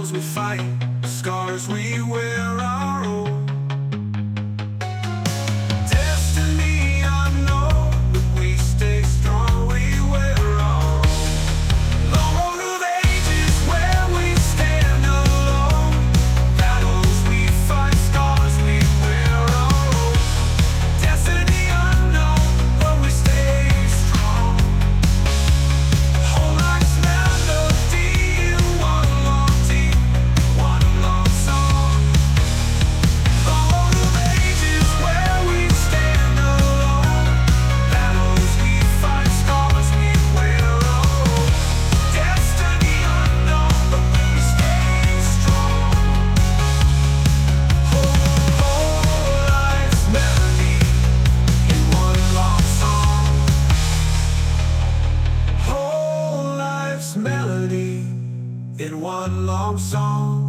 battles we fight, scars we wear our own. Destiny unknown, but we stay strong, we wear our own. Long road of ages where we stand alone. Battles we fight, scars we wear our own. Destiny unknown, but we stay strong. Whole life's melody in one long team, one long song. Long road of ages where we stand alone. Battles we fight, scars we wear our own. Destiny unknown, but we stay strong. Whole life's melody in one long song. Whole life's melody in one long song.